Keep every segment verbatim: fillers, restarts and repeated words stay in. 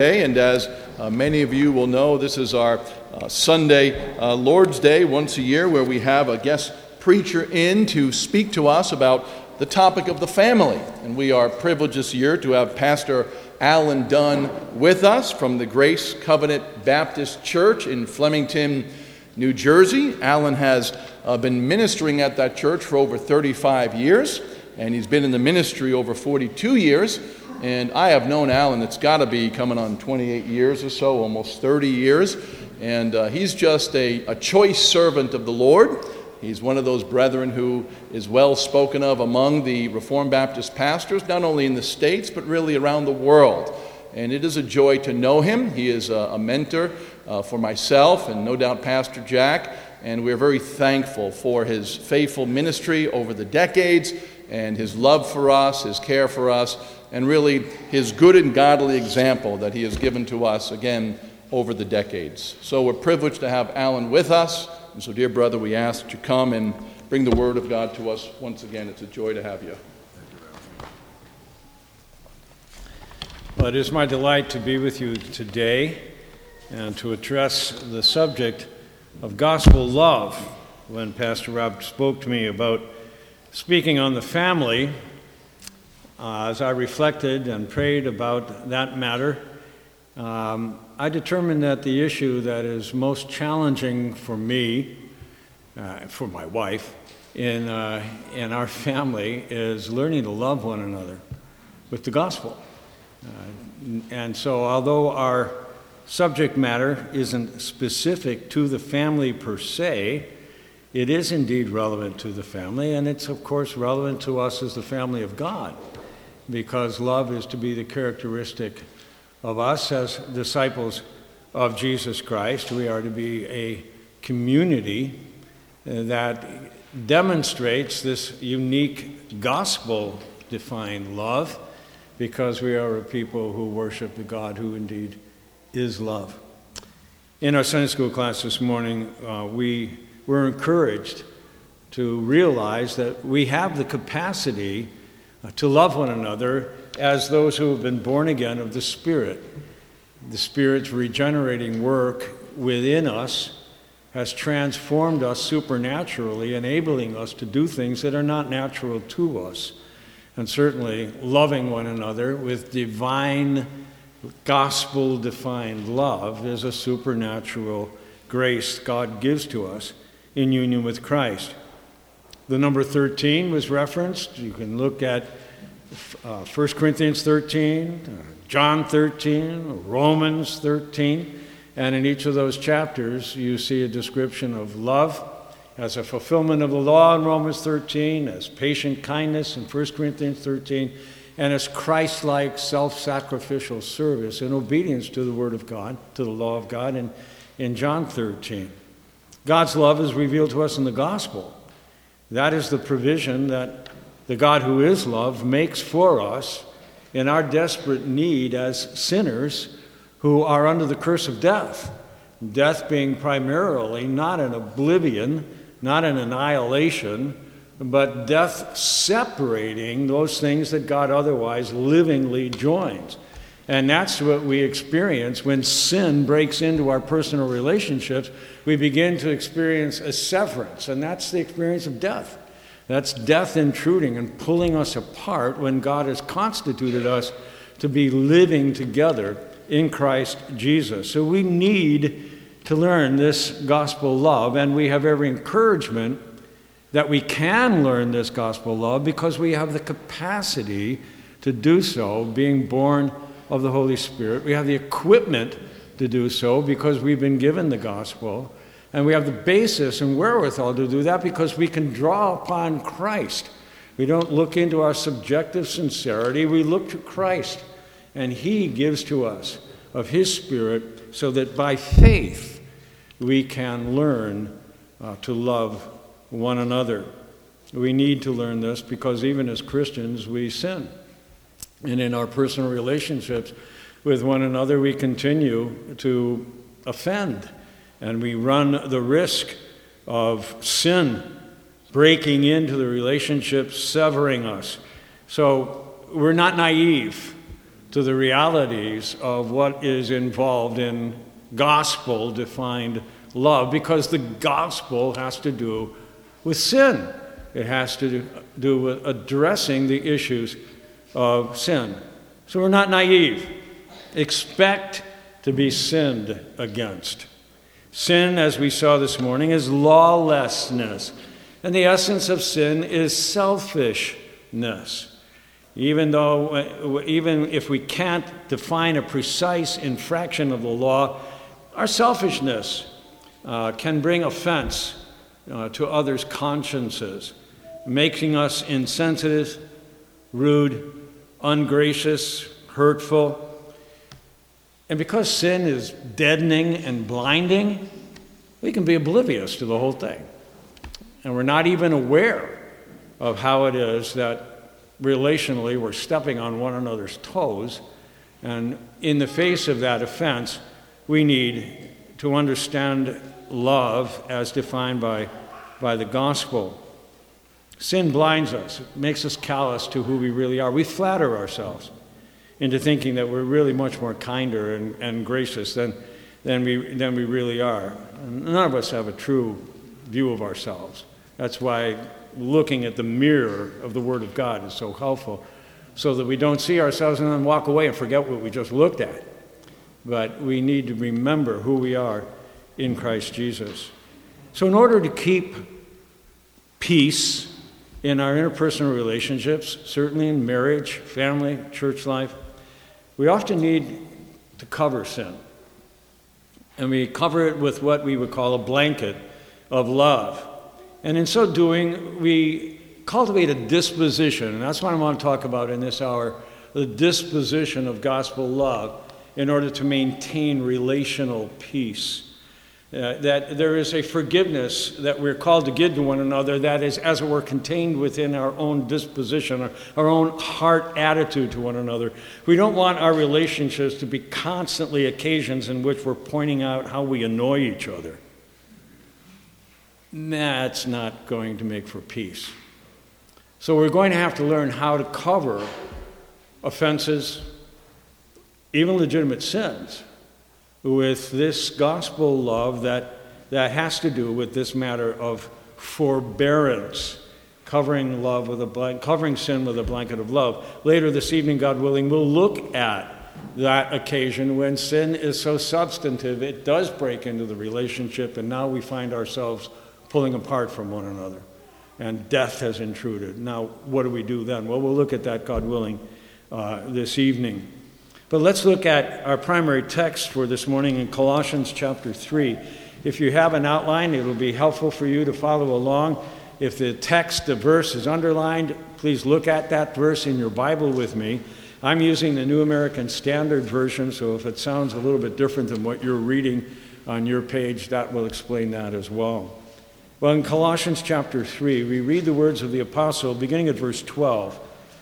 And as uh, many of you will know, this is our uh, Sunday uh, Lord's Day once a year, where we have a guest preacher in to speak to us about the topic of the family. And we are privileged this year to have Pastor Alan Dunn with us from the Grace Covenant Baptist Church in Flemington, New Jersey. Alan has uh, been ministering at that church for over thirty-five years, and he's been in the ministry over forty-two years. And I have known Alan, it's got to be coming on twenty-eight years or so, almost thirty years. And uh, he's just a, a choice servant of the Lord. He's one of those brethren who is well spoken of among the Reformed Baptist pastors, not only in the States, but really around the world. And it is a joy to know him. He is a, a mentor uh, for myself and no doubt Pastor Jack. And we're very thankful for his faithful ministry over the decades and his love for us, his care for us, and really his good and godly example that he has given to us, again, over the decades. So we're privileged to have Alan with us. And so, dear brother, we ask that you come and bring the word of God to us once again. It's a joy to have you. Well, it is my delight to be with you today and to address the subject of gospel love. When Pastor Rob spoke to me about speaking on the family, uh, as I reflected and prayed about that matter, um, I determined that the issue that is most challenging for me, uh, for my wife, in, uh, in our family is learning to love one another with the gospel. Uh, and so although our subject matter isn't specific to the family per se, it is indeed relevant to the family, and it's of course relevant to us as the family of God, because love is to be the characteristic of us as disciples of Jesus Christ. We are to be a community that demonstrates this unique gospel-defined love, because we are a people who worship the God who indeed is love. In our Sunday school class this morning, uh, we were encouraged to realize that we have the capacity uh, to love one another as those who have been born again of the Spirit. The Spirit's regenerating work within us has transformed us supernaturally, enabling us to do things that are not natural to us. And certainly loving one another with divine, gospel-defined love is a supernatural grace God gives to us in union with Christ. The number thirteen was referenced. You can look at uh, First Corinthians thirteen, uh, John thirteen, Romans thirteen, and in each of those chapters you see a description of love as a fulfillment of the law in Romans thirteen, as patient kindness in First Corinthians thirteen, and as Christ-like self-sacrificial service in obedience to the Word of God, to the law of God in, in John thirteen. God's love is revealed to us in the gospel. That is the provision that the God who is love makes for us in our desperate need as sinners who are under the curse of death. Death being primarily not an oblivion, not an annihilation, but death separating those things that God otherwise livingly joins. And that's what we experience when sin breaks into our personal relationships. We begin to experience a severance, and that's the experience of death. That's death intruding and pulling us apart when God has constituted us to be living together in Christ Jesus. So we need to learn this gospel love, and we have every encouragement that we can learn this gospel love because we have the capacity to do so, being born of the Holy Spirit. We have the equipment to do so because we've been given the gospel, and we have the basis and wherewithal to do that because we can draw upon Christ. We don't look into our subjective sincerity, we look to Christ, and He gives to us of His Spirit so that by faith we can learn uh, to love one another. We need to learn this because even as Christians we sin. And in our personal relationships with one another we continue to offend. And we run the risk of sin breaking into the relationship, severing us. So we're not naive to the realities of what is involved in gospel-defined love, because the gospel has to do with sin. It has to do with addressing the issues of sin. So we're not naive. Expect to be sinned against. Sin, as we saw this morning, is lawlessness. And the essence of sin is selfishness. Even though, even if we can't define a precise infraction of the law, our selfishness uh, can bring offense uh, to others' consciences, making us insensitive, rude, ungracious, hurtful. And because sin is deadening and blinding, we can be oblivious to the whole thing. And we're not even aware of how it is that relationally we're stepping on one another's toes. And in the face of that offense, we need to understand love as defined by, by the gospel. Sin blinds us. It makes us callous to who we really are. We flatter ourselves into thinking that we're really much more kinder and, and gracious than, than, we, than we really are. And none of us have a true view of ourselves. That's why looking at the mirror of the Word of God is so helpful, so that we don't see ourselves and then walk away and forget what we just looked at. But we need to remember who we are in Christ Jesus. So in order to keep peace in our interpersonal relationships, certainly in marriage, family, church life, we often need to cover sin. And we cover it with what we would call a blanket of love. And in so doing, we cultivate a disposition, and that's what I want to talk about in this hour, the disposition of gospel love in order to maintain relational peace. Uh, that there is a forgiveness that we're called to give to one another that is, as it were, contained within our own disposition, our, our own heart attitude to one another. We don't want our relationships to be constantly occasions in which we're pointing out how we annoy each other. That's not going to make for peace. So we're going to have to learn how to cover offenses, even legitimate sins, with this gospel love that, that has to do with this matter of forbearance, covering love with a blank, covering sin with a blanket of love. Later this evening, God willing, we'll look at that occasion when sin is so substantive it does break into the relationship, and now we find ourselves pulling apart from one another, and death has intruded. Now, what do we do then? Well, we'll look at that, God willing, uh, this evening. But let's look at our primary text for this morning in Colossians chapter three. If you have an outline, it will be helpful for you to follow along. If the text, the verse is underlined, please look at that verse in your Bible with me. I'm using the New American Standard Version, so if it sounds a little bit different than what you're reading on your page, that will explain that as well. Well, in Colossians chapter three, we read the words of the apostle beginning at verse twelve.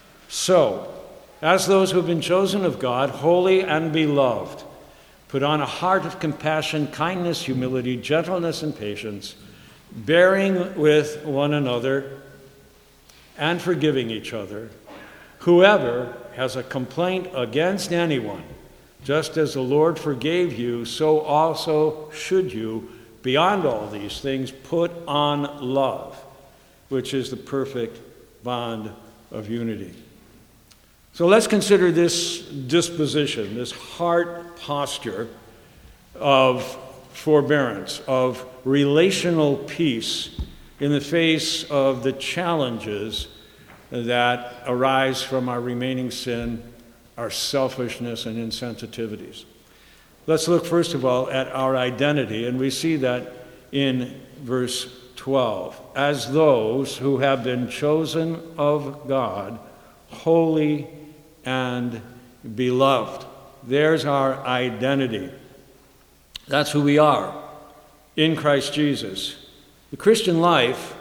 So, as those who have been chosen of God, holy and beloved, put on a heart of compassion, kindness, humility, gentleness, and patience, bearing with one another and forgiving each other. Whoever has a complaint against anyone, just as the Lord forgave you, so also should you. Beyond all these things, put on love, which is the perfect bond of unity. So let's consider this disposition, this heart posture of forbearance, of relational peace in the face of the challenges that arise from our remaining sin, our selfishness and insensitivities. Let's look first of all at our identity, and we see that in verse twelve. As those who have been chosen of God, holy and beloved. There's our identity. That's who we are in Christ Jesus. The Christian life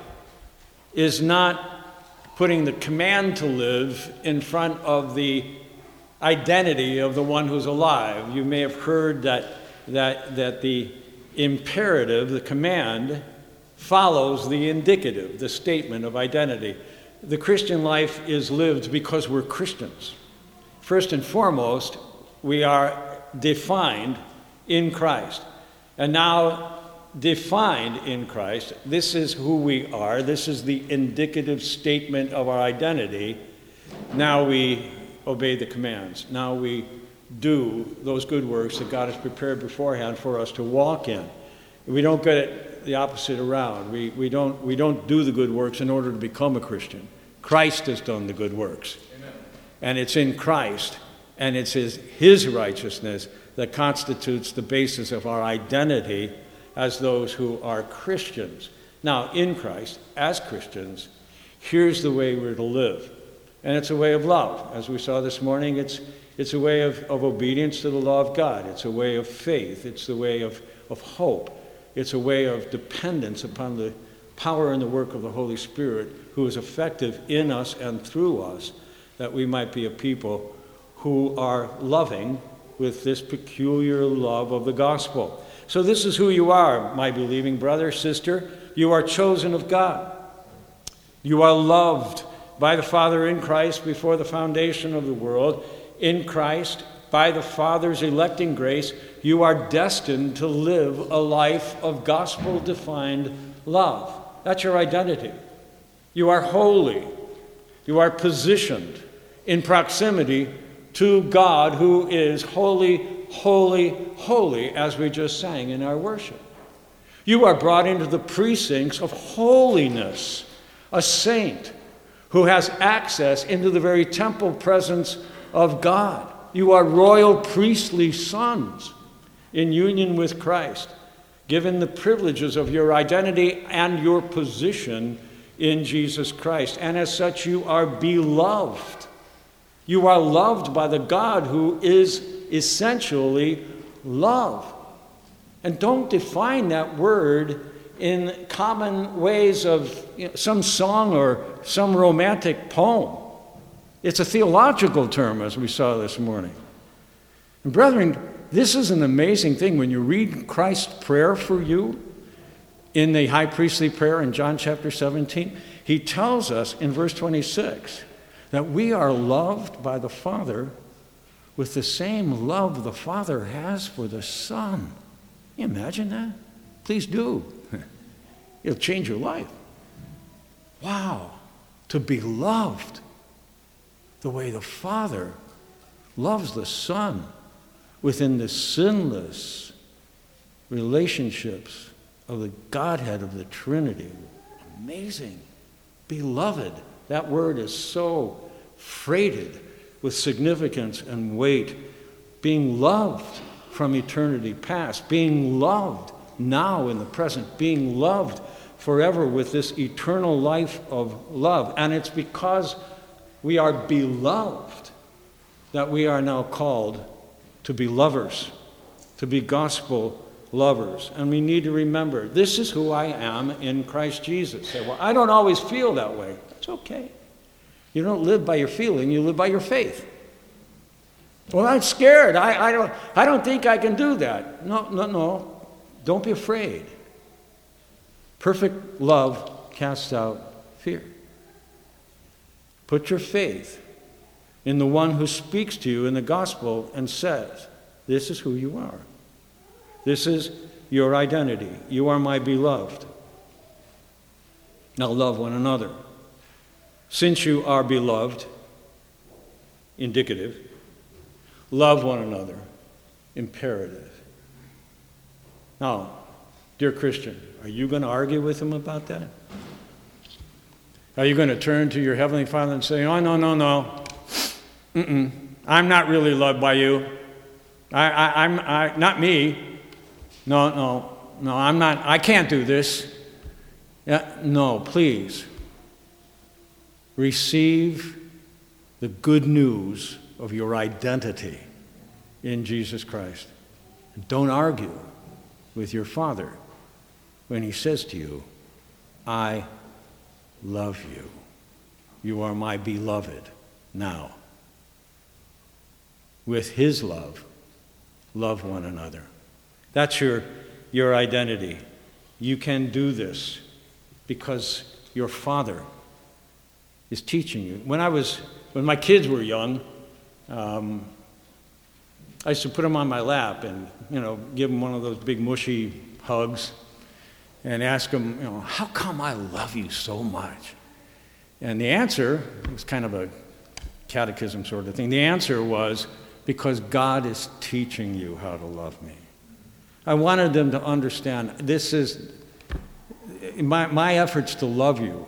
is not putting the command to live in front of the identity of the one who's alive. You may have heard that, that, that the imperative, the command, follows the indicative, the statement of identity. The Christian life is lived because we're Christians. First and foremost, we are defined in Christ. And now, defined in Christ, this is who we are. This is the indicative statement of our identity. Now we obey the commands. Now we do those good works that God has prepared beforehand for us to walk in. We don't get it the opposite around. We, we, don't, we don't do the good works in order to become a Christian. Christ has done the good works. Amen. And it's in Christ, and it's his, his righteousness that constitutes the basis of our identity as those who are Christians. Now, in Christ, as Christians, here's the way we're to live. And it's a way of love. As we saw this morning, it's, it's a way of, of obedience to the law of God. It's a way of faith. It's the way of, of hope. It's a way of dependence upon the power and the work of the Holy Spirit, who is effective in us and through us, that we might be a people who are loving with this peculiar love of the gospel. So this is who you are, my believing brother, sister. You are chosen of God. You are loved by the Father in Christ before the foundation of the world. In Christ, by the Father's electing grace, you are destined to live a life of gospel-defined love. That's your identity. You are holy. You are positioned in proximity to God, who is holy, holy, holy, as we just sang in our worship. You are brought into the precincts of holiness, a saint who has access into the very temple presence of God. You are royal priestly sons in union with Christ, given the privileges of your identity and your position in Jesus Christ. And as such, you are beloved. You are loved by the God who is essentially love. And don't define that word in common ways of, you know, some song or some romantic poem. It's a theological term, as we saw this morning. And brethren, this is an amazing thing. When you read Christ's prayer for you in the high priestly prayer in John chapter seventeen, he tells us in verse twenty-six that we are loved by the Father with the same love the Father has for the Son. Can you imagine that? Please do. It'll change your life. Wow, to be loved the way the Father loves the Son within the sinless relationships of the Godhead of the Trinity. Amazing. Beloved. That word is so freighted with significance and weight. Being loved from eternity past. Being loved now in the present. Being loved forever with this eternal life of love. And it's because we are beloved that we are now called to be lovers, to be gospel lovers. And we need to remember, this is who I am in Christ Jesus. Say, well, I don't always feel that way. It's okay. You don't live by your feeling, you live by your faith. Well, I'm scared. I, I don't I don't think I can do that. No, no, no. Don't be afraid. Perfect love casts out fear. Put your faith in the one who speaks to you in the gospel and says, this is who you are. This is your identity. You are my beloved. Now love one another. Since you are beloved, indicative, love one another, imperative. Now, dear Christian, are you going to argue with him about that? Are you going to turn to your Heavenly Father and say, oh, no, no, no, Mm-mm. I'm not really loved by you. I, I, I'm I, not me. No, no, no, I'm not, I can't do this. Yeah, no, please. Receive the good news of your identity in Jesus Christ. And don't argue with your Father when he says to you, I love you. You are my beloved now. With his love, love one another. That's your, your identity. You can do this because your Father is teaching you. When I was, when my kids were young, um, I used to put him on my lap and, you know, give him one of those big mushy hugs and ask him, you know, how come I love you so much? And the answer was kind of a catechism sort of thing. The answer was, because God is teaching you how to love me. I wanted them to understand this is, my, my efforts to love you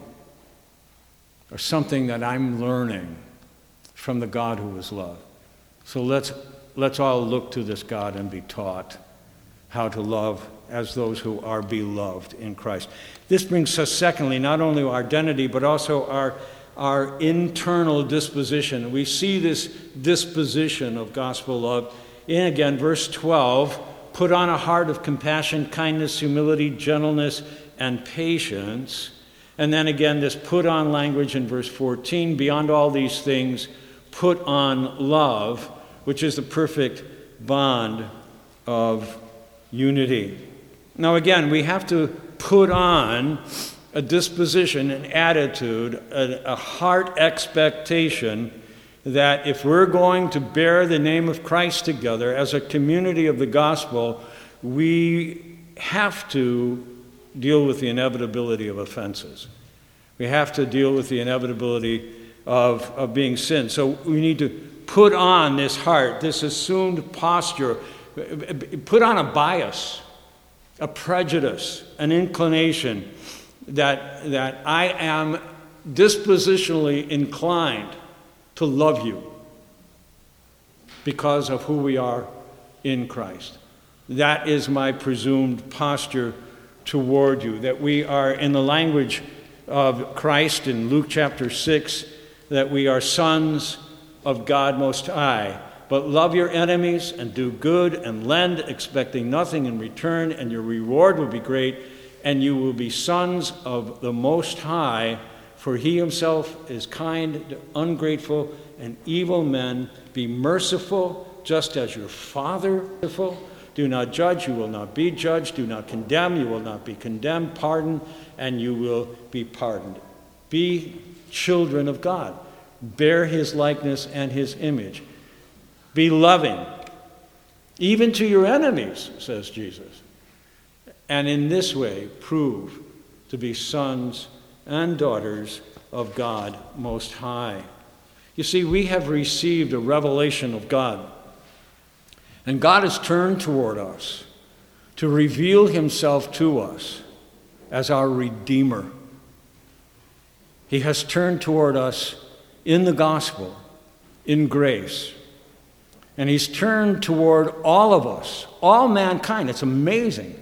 are something that I'm learning from the God who is love. So let's, let's all look to this God and be taught how to love as those who are beloved in Christ. This brings us, secondly, not only our identity, but also our, our internal disposition. We see this disposition of gospel love in, again, verse twelve, put on a heart of compassion, kindness, humility, gentleness, and patience. And then again, this put on language in verse fourteen, beyond all these things, put on love, which is the perfect bond of unity. Now again, we have to put on a disposition, an attitude, a, a heart expectation that if we're going to bear the name of Christ together as a community of the gospel, we have to deal with the inevitability of offenses. We have to deal with the inevitability of, of being sin. So we need to put on this heart, this assumed posture, put on a bias, a prejudice, an inclination that, that I am dispositionally inclined to love you because of who we are in Christ. That is my presumed posture toward you, that we are, in the language of Christ in Luke chapter six, that we are sons of God Most High. But love your enemies and do good and lend, expecting nothing in return, and your reward will be great, and you will be sons of the Most High, for he himself is kind to ungrateful and evil men. Be merciful, just as your Father is merciful. Do not judge, you will not be judged. Do not condemn, you will not be condemned. Pardon, and you will be pardoned. Be children of God. Bear his likeness and his image. Be loving, even to your enemies, says Jesus. And in this way, prove to be sons and daughters of God Most High. You see, we have received a revelation of God. And God has turned toward us to reveal himself to us as our Redeemer. He has turned toward us in the gospel, in grace. And he's turned toward all of us, all mankind. It's amazing.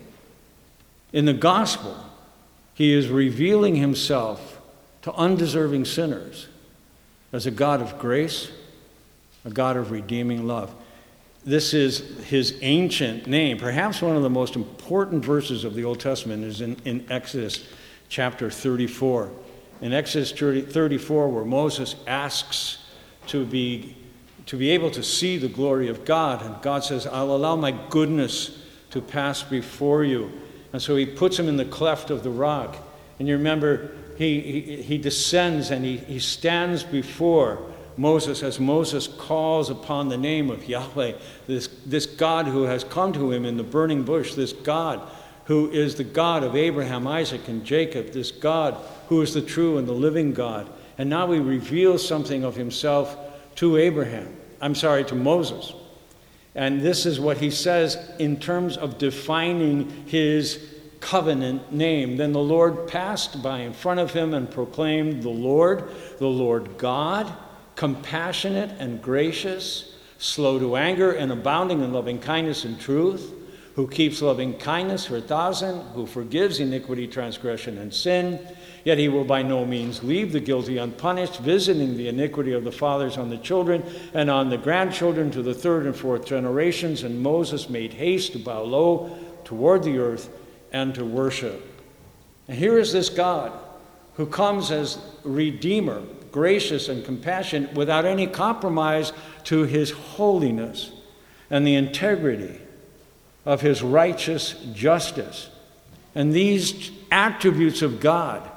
In the gospel, he is revealing himself to undeserving sinners as a God of grace, a God of redeeming love. This is his ancient name. Perhaps one of the most important verses of the Old Testament is in, in Exodus chapter thirty-four. In Exodus thirty-four, where Moses asks to be, to be able to see the glory of God, and God says, I'll allow my goodness to pass before you. And so he puts him in the cleft of the rock. And you remember, he, he, he descends and he, he stands before Moses as Moses calls upon the name of Yahweh, this, this God who has come to him in the burning bush, this God who is the God of Abraham, Isaac, and Jacob, this God who is the true and the living God. And now he reveals something of himself to Abraham, I'm sorry, to Moses. And this is what he says in terms of defining his covenant name. Then the Lord passed by in front of him and proclaimed, the Lord, the Lord God, compassionate and gracious, slow to anger and abounding in loving kindness and truth, who keeps loving kindness for a thousand, who forgives iniquity, transgression, and sin. Yet he will by no means leave the guilty unpunished, visiting the iniquity of the fathers on the children and on the grandchildren to the third and fourth generations. And Moses made haste to bow low toward the earth and to worship. And here is this God who comes as Redeemer, gracious and compassionate, without any compromise to his holiness and the integrity of his righteous justice. And these attributes of God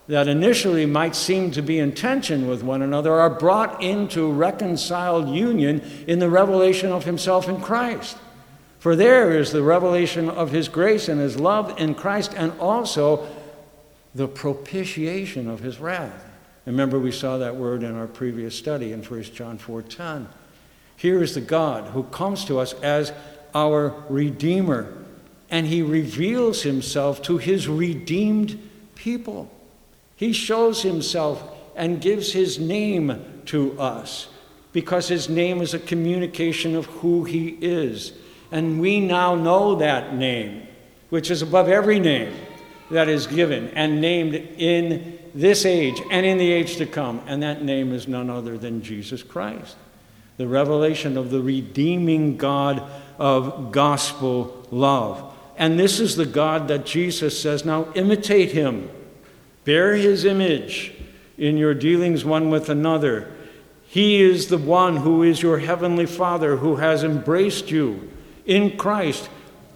that initially might seem to be in tension with one another are brought into reconciled union in the revelation of himself in Christ. For there is the revelation of his grace and his love in Christ, and also the propitiation of his wrath. Remember, we saw that word in our previous study in First John four ten. Here is the God who comes to us as our Redeemer, and he reveals himself to his redeemed people. He shows himself and gives his name to us, because his name is a communication of who he is. And we now know that name, which is above every name that is given and named in this age and in the age to come. And that name is none other than Jesus Christ, the revelation of the redeeming God of gospel love. And this is the God that Jesus says, now imitate him. Bear his image in your dealings one with another. He is the one who is your heavenly Father, who has embraced you in Christ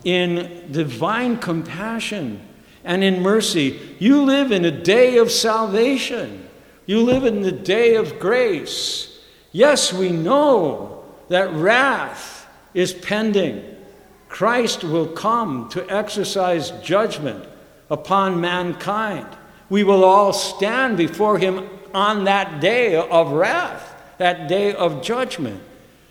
in divine compassion and in mercy. You live in a day of salvation. You live in the day of grace. Yes, we know that wrath is pending. Christ will come to exercise judgment upon mankind. We will all stand before him on that day of wrath, that day of judgment.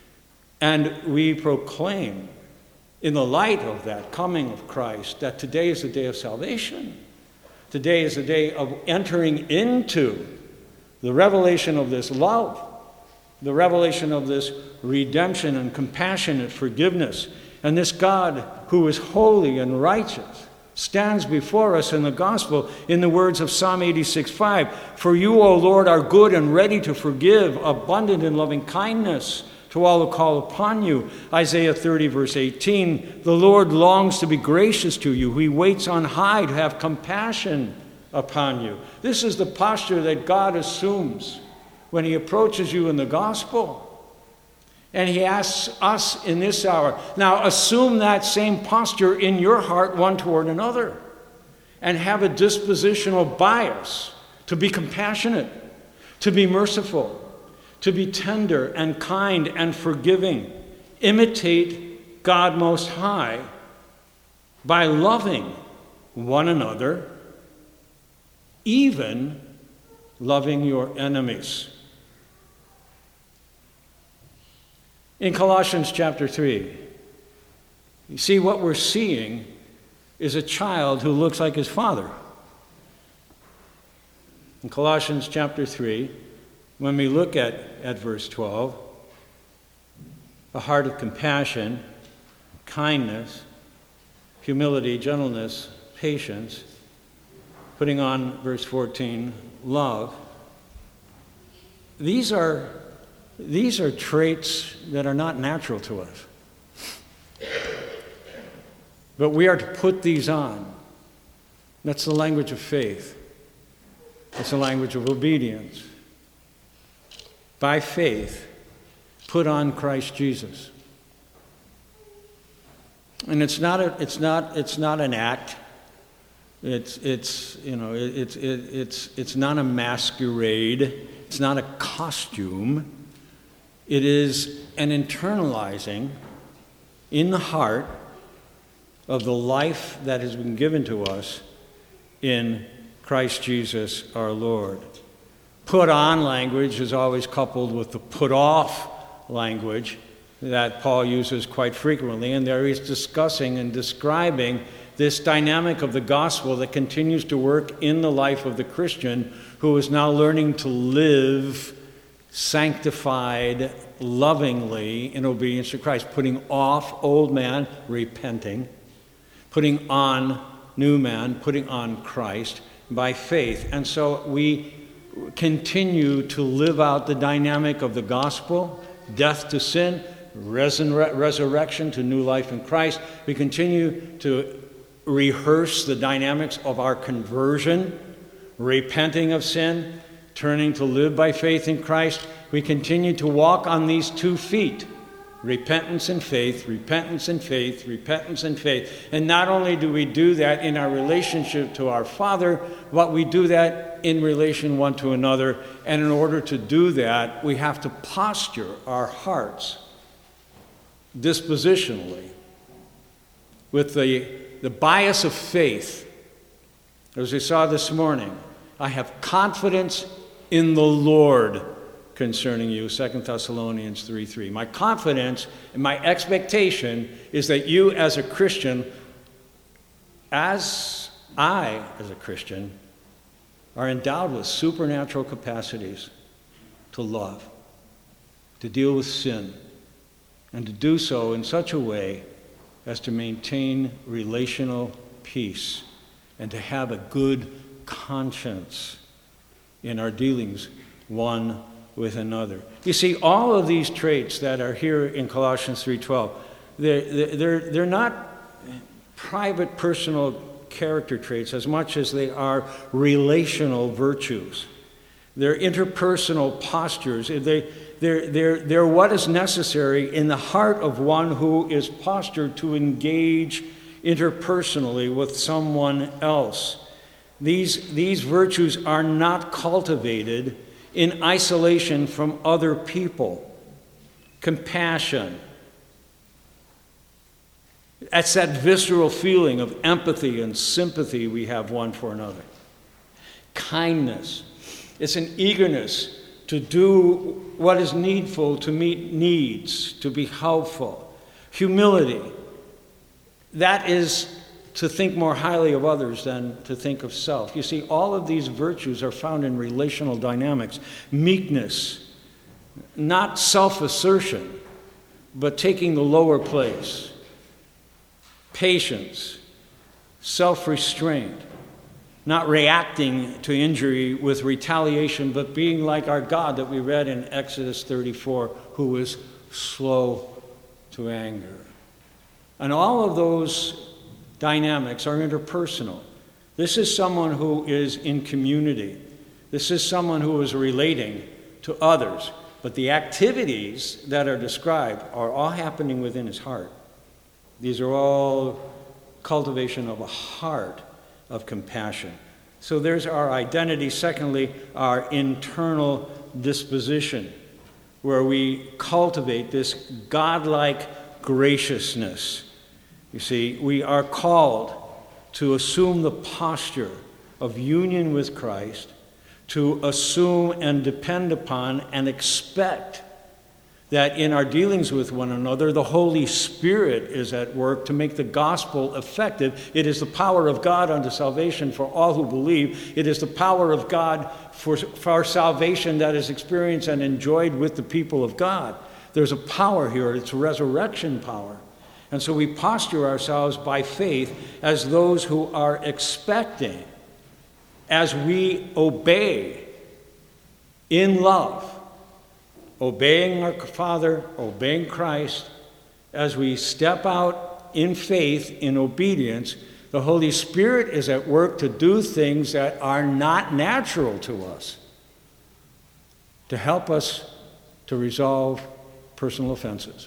And we proclaim, in the light of that coming of Christ, that today is the day of salvation. Today is the day of entering into the revelation of this love, the revelation of this redemption and compassionate forgiveness. And this God who is holy and righteous stands before us in the gospel in the words of Psalm eighty-six five. For you, O Lord, are good and ready to forgive, abundant in loving kindness to all who call upon you. Isaiah thirty, verse eighteen. The Lord longs to be gracious to you. He waits on high to have compassion upon you. This is the posture that God assumes when he approaches you in the gospel. And he asks us in this hour, now assume that same posture in your heart one toward another, and have a dispositional bias to be compassionate, to be merciful, to be tender and kind and forgiving. Imitate God Most High by loving one another, even loving your enemies. In Colossians chapter three, you see what we're seeing is a child who looks like his father. In Colossians chapter three, when we look at, at verse twelve, a heart of compassion, kindness, humility, gentleness, patience, putting on, verse fourteen, love. These are These are traits that are not natural to us. But we are to put these on. That's the language of faith. It's the language of obedience. By faith, put on Christ Jesus. And it's not a, it's not it's not an act. It's it's you know it, it's it, it's it's not a masquerade. It's not a costume. It is an internalizing in the heart of the life that has been given to us in Christ Jesus our Lord. Put on language is always coupled with the put off language that Paul uses quite frequently, and there he's discussing and describing this dynamic of the gospel that continues to work in the life of the Christian who is now learning to live sanctified, lovingly in obedience to Christ, putting off old man, repenting, putting on new man, putting on Christ by faith. And so we continue to live out the dynamic of the gospel, death to sin, resur- resurrection to new life in Christ. We continue to rehearse the dynamics of our conversion, repenting of sin, turning to live by faith in Christ. We continue to walk on these two feet, Repentance and faith, repentance and faith, repentance and faith. And not only do we do that in our relationship to our Father, but we do that in relation one to another. And in order to do that, we have to posture our hearts dispositionally with the, the bias of faith. As we saw this morning, I have confidence in the Lord concerning you, Second Thessalonians three three. My confidence and my expectation is that you as a Christian, as I as a Christian, are endowed with supernatural capacities to love, to deal with sin, and to do so in such a way as to maintain relational peace and to have a good conscience in our dealings one with another. You see, all of these traits that are here in Colossians three twelve, they're, they're, they're not private personal character traits as much as they are relational virtues. They're interpersonal postures. They, they're, they're, they're what is necessary in the heart of one who is postured to engage interpersonally with someone else. These, these virtues are not cultivated in isolation from other people. Compassion. That's that visceral feeling of empathy and sympathy we have one for another. Kindness. It's an eagerness to do what is needful to meet needs, to be helpful. Humility. That is to think more highly of others than to think of self. You see, all of these virtues are found in relational dynamics. Meekness, not self-assertion, but taking the lower place. Patience, self-restraint, not reacting to injury with retaliation, but being like our God that we read in Exodus thirty-four, who is slow to anger. And all of those dynamics are interpersonal. This is someone who is in community. This is someone who is relating to others. But the activities that are described are all happening within his heart. These are all cultivation of a heart of compassion. So there's our identity. Secondly, our internal disposition, where we cultivate this godlike graciousness. You see, we are called to assume the posture of union with Christ, to assume and depend upon and expect that in our dealings with one another, the Holy Spirit is at work to make the gospel effective. It is the power of God unto salvation for all who believe. It is the power of God for, for our salvation that is experienced and enjoyed with the people of God. There's a power here. It's resurrection power. And so we posture ourselves by faith as those who are expecting, as we obey in love, obeying our Father, obeying Christ, as we step out in faith, in obedience, the Holy Spirit is at work to do things that are not natural to us, to help us to resolve personal offenses,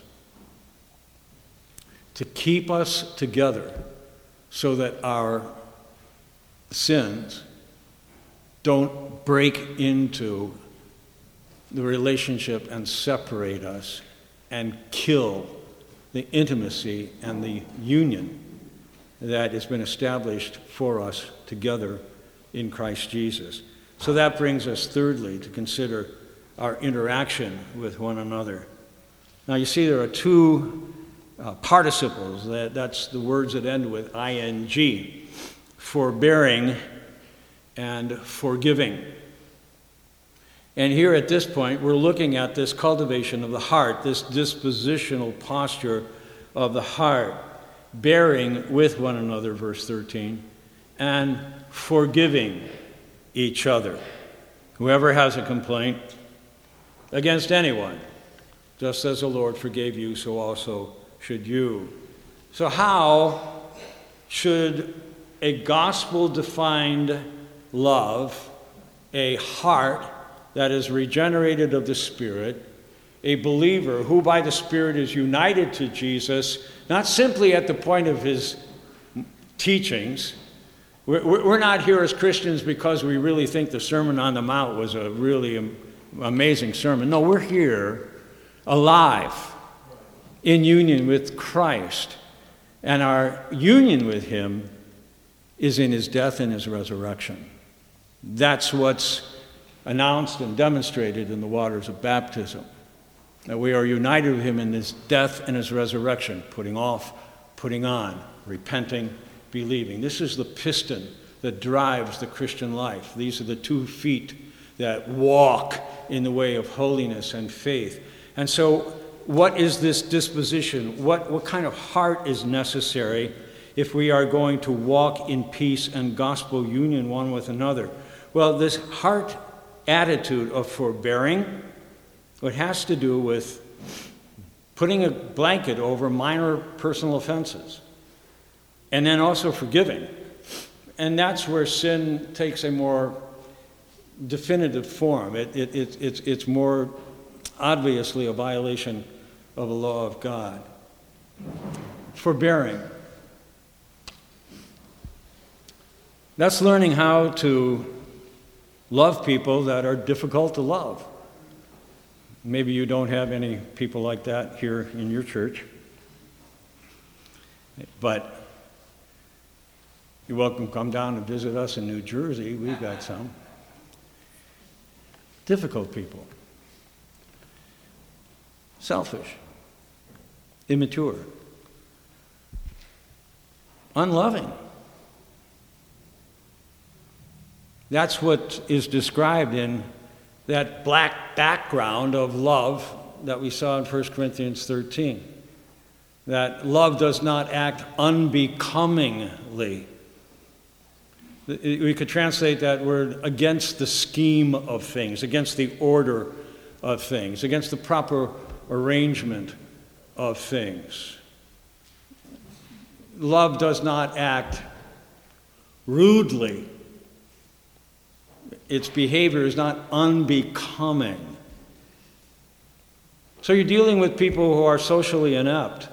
to keep us together so that our sins don't break into the relationship and separate us and kill the intimacy and the union that has been established for us together in Christ Jesus. So that brings us thirdly to consider our interaction with one another. Now you see there are two uh, participles, that, that's the words that end with ing, forbearing and forgiving. And here at this point, we're looking at this cultivation of the heart, this dispositional posture of the heart, bearing with one another, verse thirteen, and forgiving each other. Whoever has a complaint against anyone, just as the Lord forgave you, so also should you. So how should a gospel-defined love, a heart that is regenerated of the Spirit, a believer who by the Spirit is united to Jesus, not simply at the point of his teachings. We're not here as Christians because we really think the Sermon on the Mount was a really amazing sermon. No, we're here alive in union with Christ. And our union with him is in his death and his resurrection. That's what's announced and demonstrated in the waters of baptism. That we are united with him in his death and his resurrection, putting off, putting on, repenting, believing. This is the piston that drives the Christian life. These are the two feet that walk in the way of holiness and faith. And so, what is this disposition? What, what kind of heart is necessary if we are going to walk in peace and gospel union one with another? Well, this heart attitude of forbearing, it has to do with putting a blanket over minor personal offenses, and then also forgiving. And that's where sin takes a more definitive form. It, it, it, it's, it's more obviously a violation of the law of God. Forbearing. That's learning how to love people that are difficult to love. Maybe you don't have any people like that here in your church, but you're welcome to come down and visit us in New Jersey. We've got some. Difficult people. Selfish. Immature. Unloving. That's what is described in that black background of love that we saw in First Corinthians thirteen. That love does not act unbecomingly. We could translate that word against the scheme of things, against the order of things, against the proper arrangement of things. Love does not act rudely. Its behavior is not unbecoming. So you're dealing with people who are socially inept.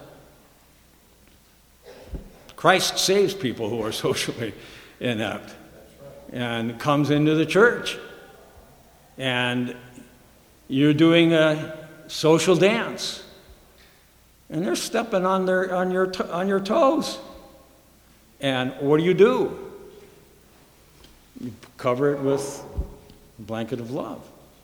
Christ saves people who are socially inept and comes into the church. And you're doing a social dance. And they're stepping on their on your to, on your toes. And what do you do? You cover it with a blanket of love.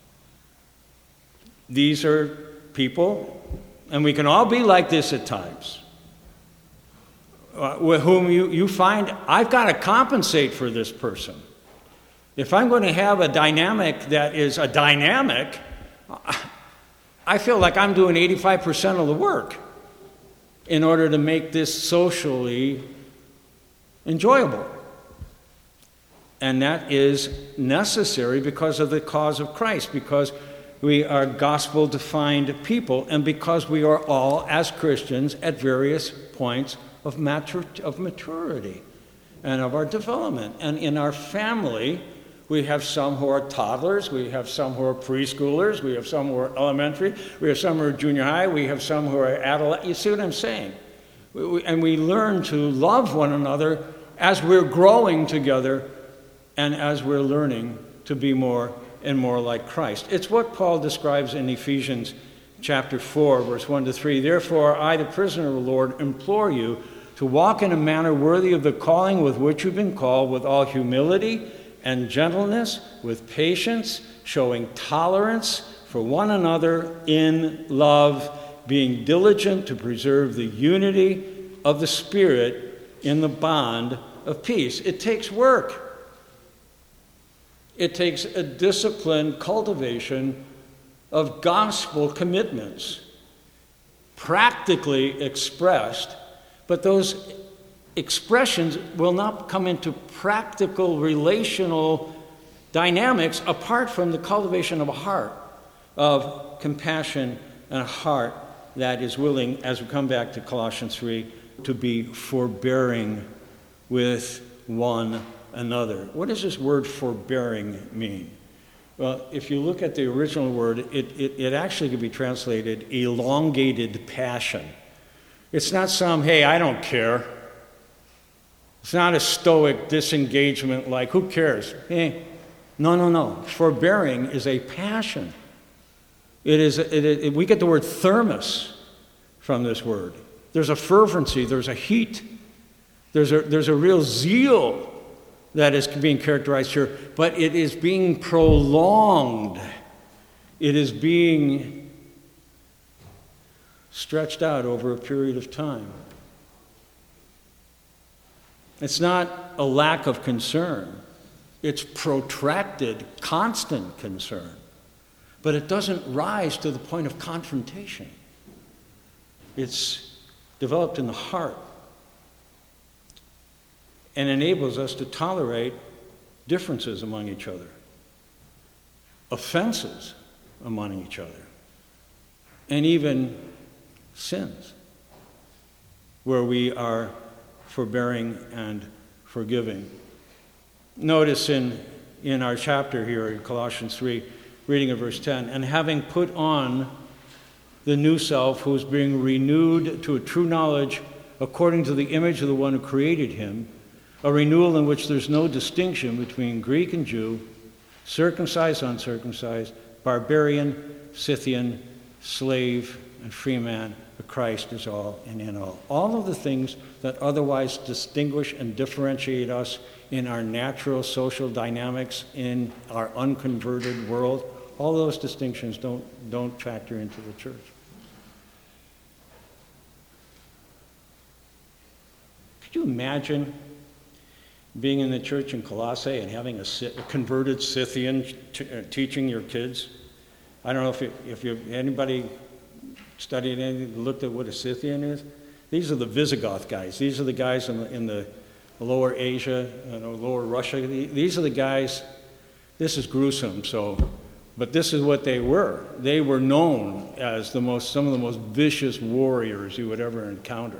These are people, and we can all be like this at times, uh, with whom you, you find, I've got to compensate for this person. If I'm going to have a dynamic that is a dynamic, I feel like I'm doing eighty-five percent of the work in order to make this socially enjoyable. And that is necessary because of the cause of Christ, because we are gospel-defined people, and because we are all, as Christians, at various points of, matur- of maturity and of our development. And in our family, we have some who are toddlers, we have some who are preschoolers, we have some who are elementary, we have some who are junior high, we have some who are adolescent. You see what I'm saying? We, we, and we learn to love one another as we're growing together and as we're learning to be more and more like Christ. It's what Paul describes in Ephesians chapter four, verse one to three. Therefore, I, the prisoner of the Lord, implore you to walk in a manner worthy of the calling with which you've been called, with all humility and gentleness, with patience, showing tolerance for one another in love, being diligent to preserve the unity of the Spirit in the bond of peace. It takes work. It takes a disciplined cultivation of gospel commitments, practically expressed, but those expressions will not come into practical relational dynamics apart from the cultivation of a heart of compassion and a heart that is willing, as we come back to Colossians three, to be forbearing with one another. What does this word forbearing mean? Well, if you look at the original word, it, it, it actually could be translated elongated passion. It's not some, hey, I don't care. It's not a stoic disengagement like, who cares? Hey, no, no, no. Forbearing is a passion. It is. It, it, we get the word thermos from this word. There's a fervency, there's a heat, there's a, there's a real zeal that is being characterized here, but it is being prolonged. It is being stretched out over a period of time. It's not a lack of concern. It's protracted, constant concern. But it doesn't rise to the point of confrontation. It's developed in the heart and enables us to tolerate differences among each other, offenses among each other, and even sins, where we are forbearing and forgiving. Notice in, in our chapter here in Colossians three, reading of verse ten, and having put on the new self, who is being renewed to a true knowledge according to the image of the one who created him, a renewal in which there's no distinction between Greek and Jew, circumcised, uncircumcised, barbarian, Scythian, slave, and free man, but Christ is all and in all. All of the things that otherwise distinguish and differentiate us in our natural social dynamics in our unconverted world, all those distinctions don't, don't factor into the church. Could you imagine being in the church in Colossae and having a, a converted Scythian t- uh, teaching your kids? I don't know if, you, if you, anybody studied anything, looked at what a Scythian is. These are the Visigoth guys. These are the guys in the, in the lower Asia, you know, lower Russia. These are the guys, this is gruesome, so, but this is what they were. They were known as the most, some of the most vicious warriors you would ever encounter.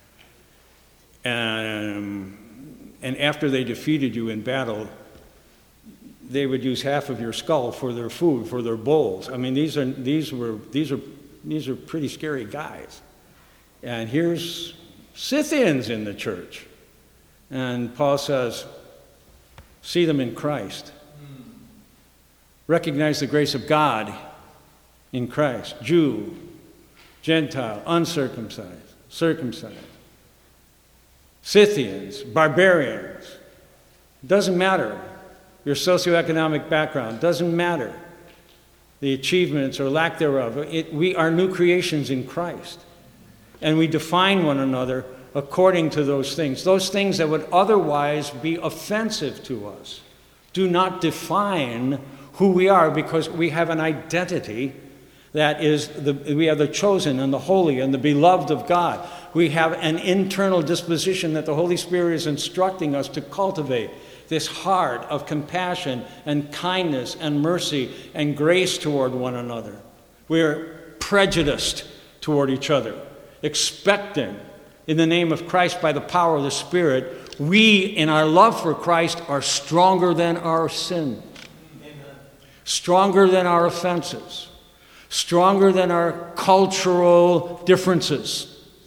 And, and after they defeated you in battle, they would use half of your skull for their food, for their bowls. I mean, these are, these were, these are, these are pretty scary guys. And here's Scythians in the church. And Paul says, see them in Christ. Recognize the grace of God in Christ. Jew, Gentile, uncircumcised, circumcised. Scythians, barbarians. Doesn't matter. Your socioeconomic background doesn't matter. The achievements or lack thereof. It, we are new creations in Christ. And we define one another according to those things. Those things that would otherwise be offensive to us do not define who we are, because we have an identity that is, the, we are the chosen and the holy and the beloved of God. We have an internal disposition that the Holy Spirit is instructing us to cultivate, this heart of compassion and kindness and mercy and grace toward one another. We are prejudiced toward each other, expecting in the name of Christ by the power of the Spirit, we in our love for Christ are stronger than our sin, Amen. Stronger than our offenses, stronger than our cultural differences.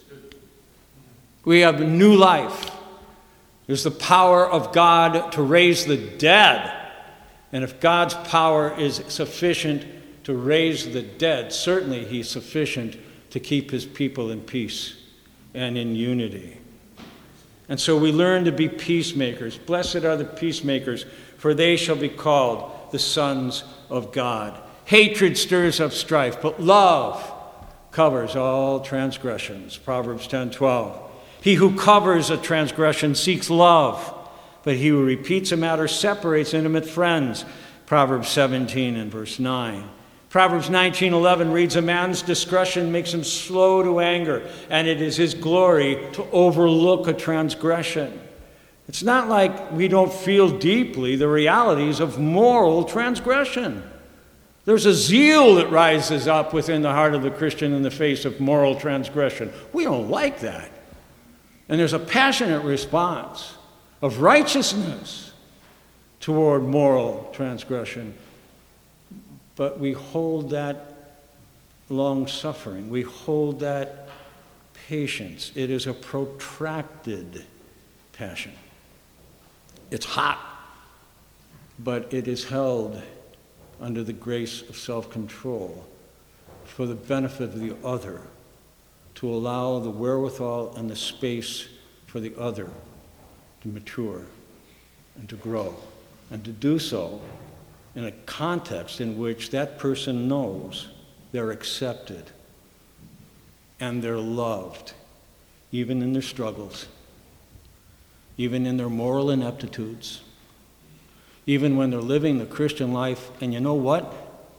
We have new life. There's the power of God to raise the dead. And if God's power is sufficient to raise the dead, certainly He's sufficient to keep His people in peace and in unity. And so we learn to be peacemakers. Blessed are the peacemakers, for they shall be called the sons of God. Hatred stirs up strife, but love covers all transgressions. Proverbs ten twelve. He who covers a transgression seeks love, but he who repeats a matter separates intimate friends. Proverbs seventeen and verse nine. Proverbs nineteen eleven reads, a man's discretion makes him slow to anger, and it is his glory to overlook a transgression. It's not like we don't feel deeply the realities of moral transgression. There's a zeal that rises up within the heart of the Christian in the face of moral transgression. We don't like that. And there's a passionate response of righteousness toward moral transgression. but we hold that long suffering. We hold that patience. It is a protracted passion. It's hot, but it is held under the grace of self-control for the benefit of the other, to allow the wherewithal and the space for the other to mature and to grow, and to do so in a context in which that person knows they're accepted and they're loved, even in their struggles, even in their moral ineptitudes, even when they're living the Christian life. And you know what?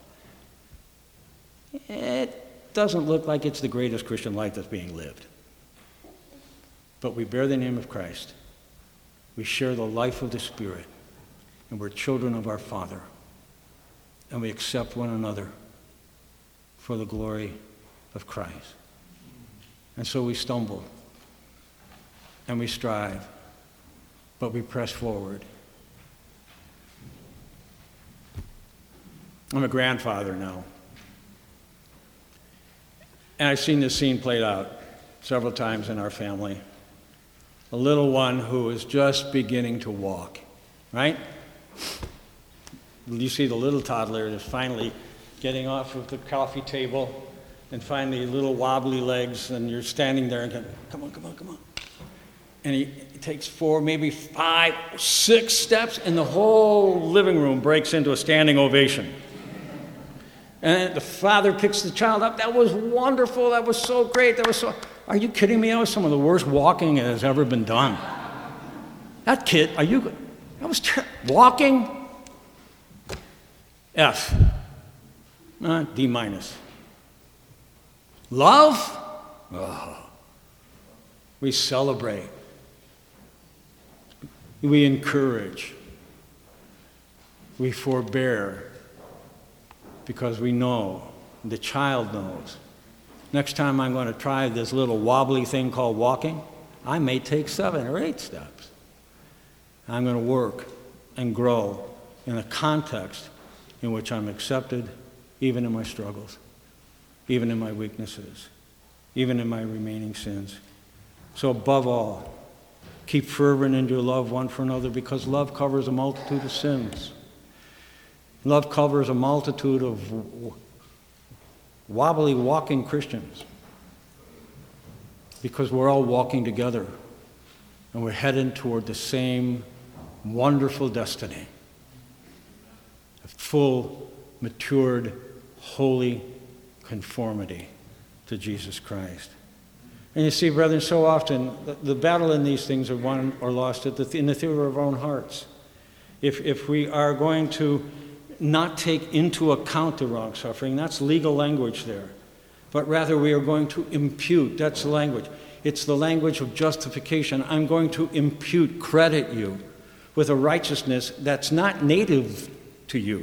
It doesn't look like it's the greatest Christian life that's being lived. But we bear the name of Christ. We share the life of the Spirit. And we're children of our Father. And we accept one another for the glory of Christ. And so we stumble. And we strive. But we press forward. I'm a grandfather now. And I've seen this scene played out several times in our family. A little one who is just beginning to walk, right? You see the little toddler is finally getting off of the coffee table, and finally little wobbly legs, and you're standing there and going, come on, come on, come on. And he takes four, maybe five, six steps, and the whole living room breaks into a standing ovation. And the father picks the child up. That was wonderful. That was so great. That was so... Are you kidding me? That was some of the worst walking that has ever been done. That kid, are you... That was ter- walking? F. Uh, D minus. Love? Oh. We celebrate. We encourage. We forbear. Because we know, the child knows. Next time I'm going to try this little wobbly thing called walking, I may take seven or eight steps. I'm going to work and grow in a context in which I'm accepted, even in my struggles, even in my weaknesses, even in my remaining sins. So above all, keep fervent in your love one for another, because love covers a multitude of sins. Love covers a multitude of wobbly walking Christians, because we're all walking together and we're heading toward the same wonderful destiny, a full, matured, holy conformity to Jesus Christ. And you see, brethren, so often the, the battle in these things are won or lost at the, in the theater of our own hearts. If, if we are going to not take into account the wrong suffering, that's legal language there, but rather we are going to impute, that's the language. It's the language of justification. I'm going to impute, credit you with a righteousness that's not native to you.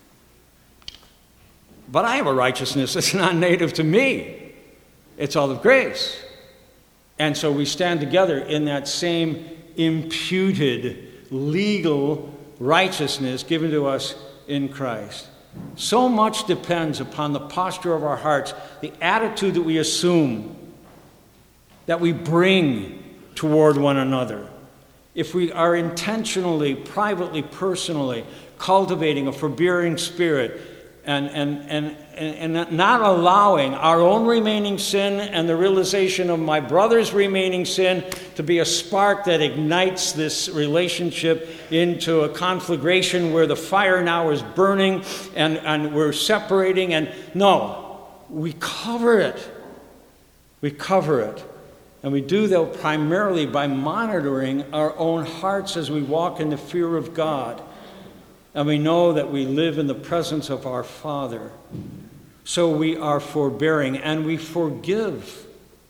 But I have a righteousness that's not native to me. It's all of grace. And so we stand together in that same imputed legal righteousness given to us in Christ. So much depends upon the posture of our hearts, the attitude that we assume, that we bring toward one another. If we are intentionally, privately, personally cultivating a forbearing spirit and, and, and, and not allowing our own remaining sin and the realization of my brother's remaining sin to be a spark that ignites this relationship into a conflagration where the fire now is burning and, and we're separating. And no, we cover it. We cover it. And we do that primarily by monitoring our own hearts as we walk in the fear of God. And we know that we live in the presence of our Father. So we are forbearing and we forgive.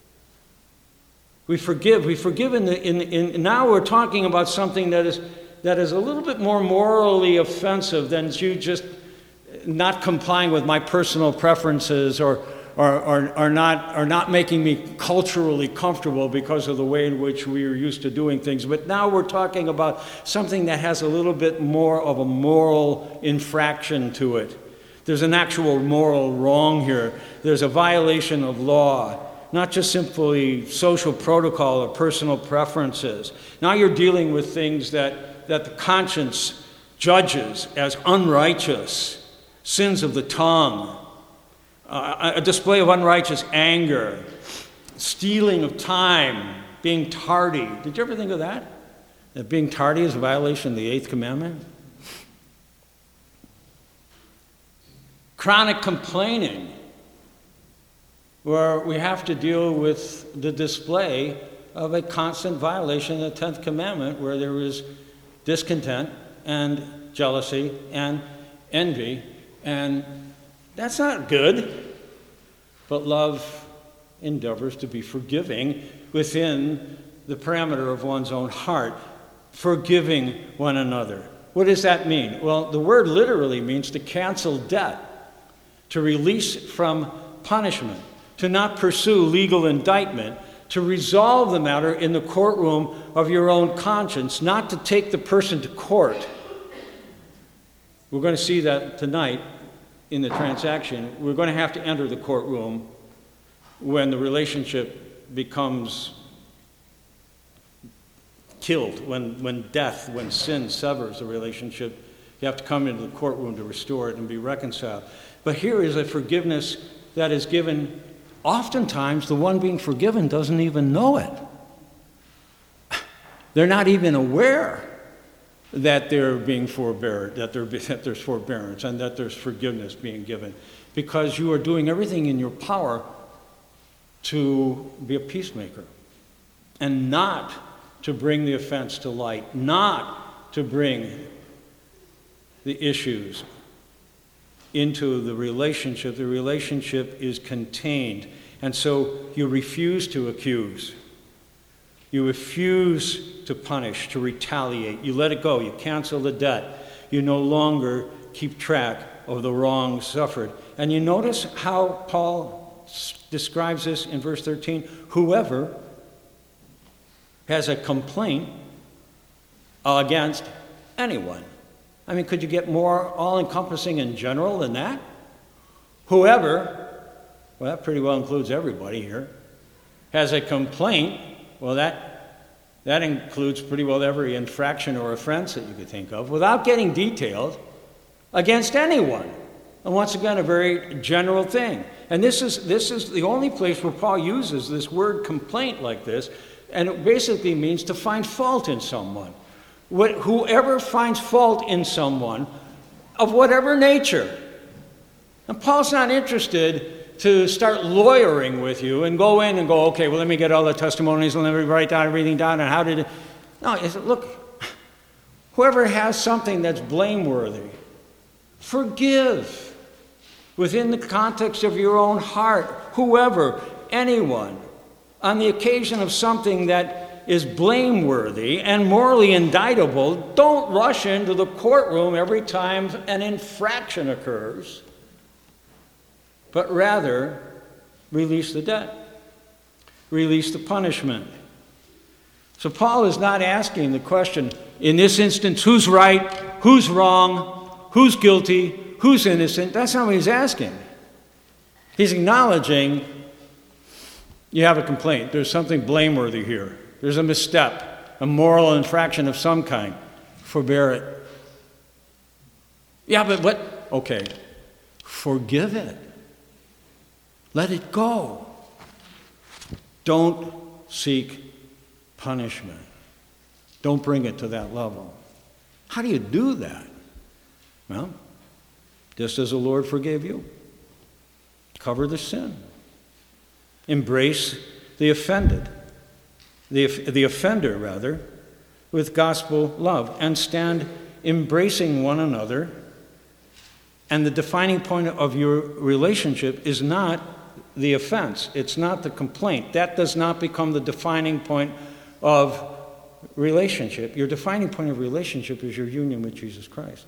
We forgive. We forgive in the in, in now we're talking about something that is that is a little bit more morally offensive than you just not complying with my personal preferences or or, or, or not or not making me culturally comfortable because of the way in which we are used to doing things. But now we're talking about something that has a little bit more of a moral infraction to it. There's an actual moral wrong here. There's a violation of law, not just simply social protocol or personal preferences. Now you're dealing with things that, that the conscience judges as unrighteous, sins of the tongue, uh, a display of unrighteous anger, stealing of time, being tardy. Did you ever think of that? That being tardy is a violation of the eighth commandment? Chronic complaining, where we have to deal with the display of a constant violation of the tenth commandment, where there is discontent and jealousy and envy, and that's not good. But love endeavors to be forgiving within the parameter of one's own heart, forgiving one another. What does that mean? Well, the word literally means to cancel debt, to release from punishment, to not pursue legal indictment, to resolve the matter in the courtroom of your own conscience, not to take the person to court. We're going to see that tonight in the transaction. We're going to have to enter the courtroom when the relationship becomes killed, when, when death, when sin severs the relationship. You have to come into the courtroom to restore it and be reconciled. But here is a forgiveness that is given. Oftentimes, the one being forgiven doesn't even know it. They're not even aware that they're being forbeared, that, that there's forbearance, and that there's forgiveness being given, because you are doing everything in your power to be a peacemaker and not to bring the offense to light, not to bring the issues into the relationship. The relationship is contained, and so you refuse to accuse. You refuse to punish, to retaliate. You let it go. You cancel the debt. You no longer keep track of the wrong suffered. And you notice how Paul describes this in verse thirteen. Whoever has a complaint against anyone. I mean, could you get more all-encompassing in general than that? Whoever, well, that pretty well includes everybody here, has a complaint. Well, that that includes pretty well every infraction or offense that you could think of, without getting detailed, against anyone. And once again, a very general thing. And this is this is the only place where Paul uses this word complaint like this, and it basically means to find fault in someone. What, whoever finds fault in someone, of whatever nature. And Paul's not interested to start lawyering with you and go in and go, okay, well, let me get all the testimonies and let me write down everything down and how did it... No, he said, look, whoever has something that's blameworthy, forgive within the context of your own heart, whoever, anyone, on the occasion of something that is blameworthy and morally indictable. Don't rush into the courtroom every time an infraction occurs, but rather release the debt, release the punishment. So Paul is not asking the question, in this instance, who's right, who's wrong, who's guilty, who's innocent. That's not what he's asking. He's acknowledging you have a complaint. There's something blameworthy here. There's a misstep, a moral infraction of some kind. Forbear it. Yeah, but what? Okay. Forgive it. Let it go. Don't seek punishment. Don't bring it to that level. How do you do that? Well, just as the Lord forgave you. Cover the sin. Embrace the offended. The, the offender, rather, with gospel love, and stand embracing one another. And the defining point of your relationship is not the offense. It's not the complaint. That does not become the defining point of relationship. Your defining point of relationship is your union with Jesus Christ.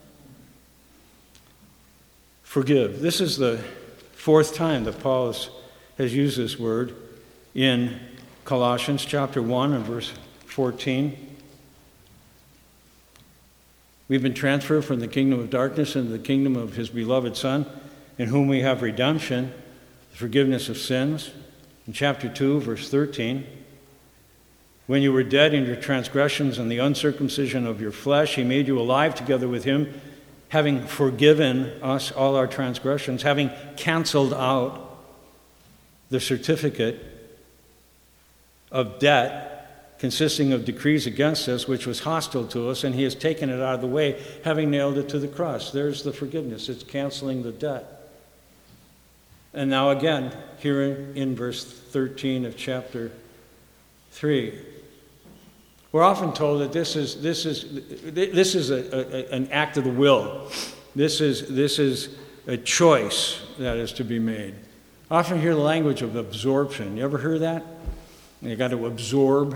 Forgive. This is the fourth time that Paul has, has used this word in Colossians chapter one and verse fourteen. We've been transferred from the kingdom of darkness into the kingdom of his beloved Son, in whom we have redemption, the forgiveness of sins. In chapter two, verse thirteen, when you were dead in your transgressions and the uncircumcision of your flesh, he made you alive together with him, having forgiven us all our transgressions, having canceled out the certificate of debt consisting of decrees against us, which was hostile to us, and he has taken it out of the way, having nailed it to the cross. There's the forgiveness. It's canceling the debt. And now again, here in, in verse thirteen of chapter three, we're often told that this is this is this is a, a, an act of the will. This is this is a choice that is to be made. I often hear the language of absorption. You ever hear that? You got to absorb.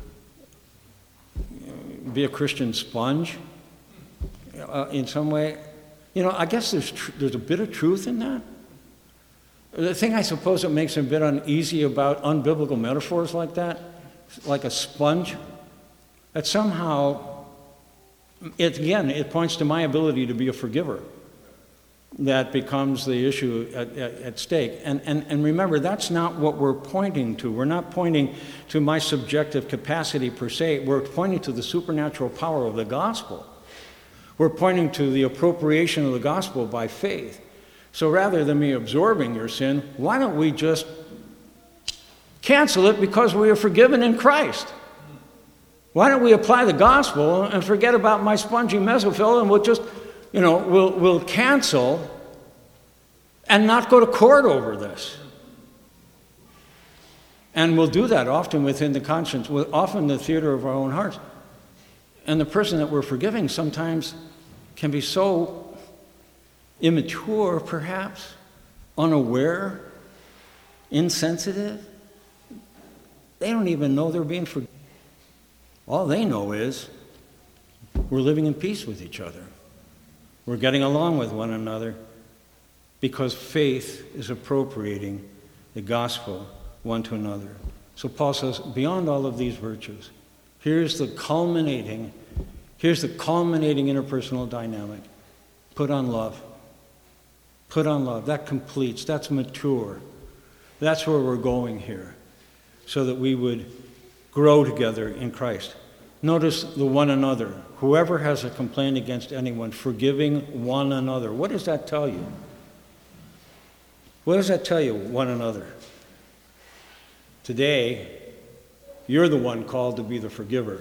Be a Christian sponge uh, in some way. You know, I guess there's tr- there's a bit of truth in that. The thing I suppose that makes me a bit uneasy about unbiblical metaphors like that, like a sponge, that somehow, it, again, it points to my ability to be a forgiver. That becomes the issue at, at, at stake. And, and, and remember, that's not what we're pointing to. We're not pointing to my subjective capacity per se. We're pointing to the supernatural power of the gospel. We're pointing to the appropriation of the gospel by faith. So rather than me absorbing your sin, why don't we just cancel it because we are forgiven in Christ? Why don't we apply the gospel and forget about my spongy mesophil, and we'll just, you know, we'll, we'll cancel and not go to court over this. And we'll do that often within the conscience, often the theater of our own hearts. And the person that we're forgiving sometimes can be so immature, perhaps, unaware, insensitive. They don't even know they're being forgiven. All they know is we're living in peace with each other. We're getting along with one another because faith is appropriating the gospel one to another. So Paul says, beyond all of these virtues, here's the culminating, here's the culminating interpersonal dynamic. Put on love. Put on love. That completes. That's mature. That's where we're going here, so that we would grow together in Christ. Notice the one another. Whoever has a complaint against anyone, forgiving one another. What does that tell you? What does that tell you, one another? Today, you're the one called to be the forgiver.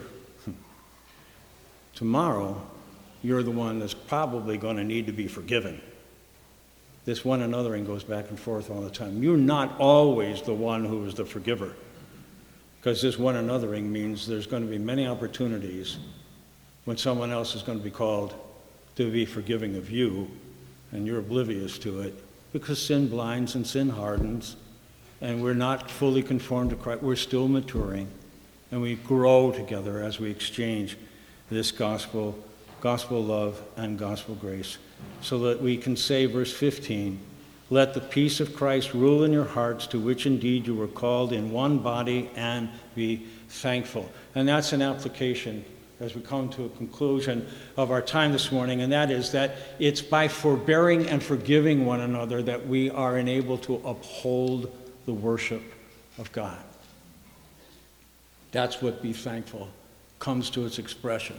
Tomorrow, you're the one that's probably going to need to be forgiven. This one anothering goes back and forth all the time. You're not always the one who is the forgiver, because this one anothering means there's going to be many opportunities when someone else is going to be called to be forgiving of you, and you're oblivious to it, because sin blinds and sin hardens, and we're not fully conformed to Christ. We're still maturing, and we grow together as we exchange this gospel, gospel love and gospel grace, so that we can say, verse fifteen, let the peace of Christ rule in your hearts, to which indeed you were called in one body, and be thankful. And that's an application as we come to a conclusion of our time this morning, and that is that it's by forbearing and forgiving one another that we are enabled to uphold the worship of God. That's what be thankful comes to its expression.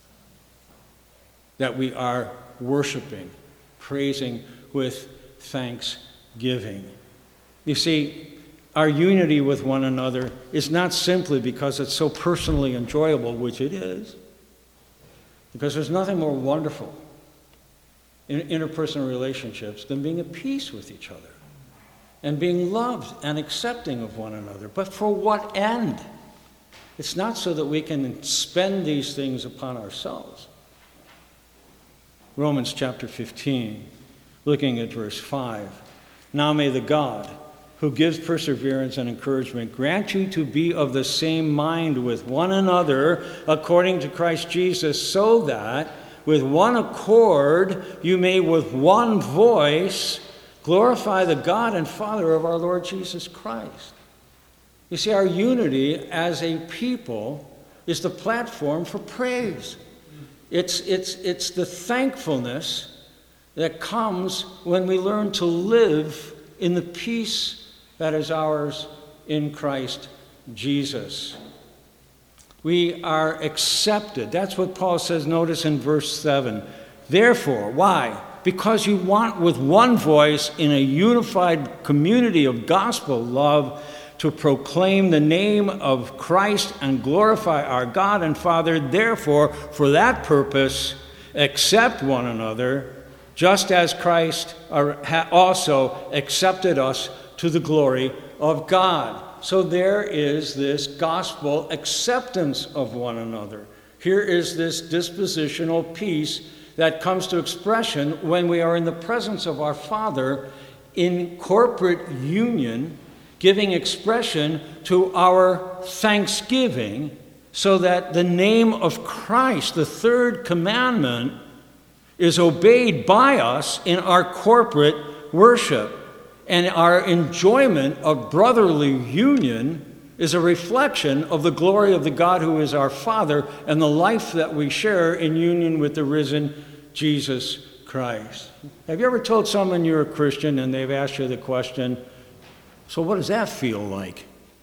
That we are worshiping, praising with thanksgiving. You see, our unity with one another is not simply because it's so personally enjoyable, which it is, because there's nothing more wonderful in interpersonal relationships than being at peace with each other and being loved and accepting of one another. But for what end? It's not so that we can spend these things upon ourselves. Romans chapter fifteen, looking at verse five. Now may the God who gives perseverance and encouragement grant you to be of the same mind with one another according to Christ Jesus, so that with one accord you may with one voice glorify the God and Father of our Lord Jesus Christ. You see, our unity as a people is the platform for praise. It's, it's, it's the thankfulness that comes when we learn to live in the peace that is ours in Christ Jesus. We are accepted. That's what Paul says, notice in verse seven. Therefore, why? Because you want with one voice in a unified community of gospel love to proclaim the name of Christ and glorify our God and Father. Therefore, for that purpose, accept one another, just as Christ also accepted us to the glory of God. So there is this gospel acceptance of one another. Here is this dispositional peace that comes to expression when we are in the presence of our Father in corporate union, giving expression to our thanksgiving, so that the name of Christ, the third commandment, is obeyed by us in our corporate worship. And our enjoyment of brotherly union is a reflection of the glory of the God who is our Father and the life that we share in union with the risen Jesus Christ. Have you ever told someone you're a Christian and they've asked you the question, so what does that feel like?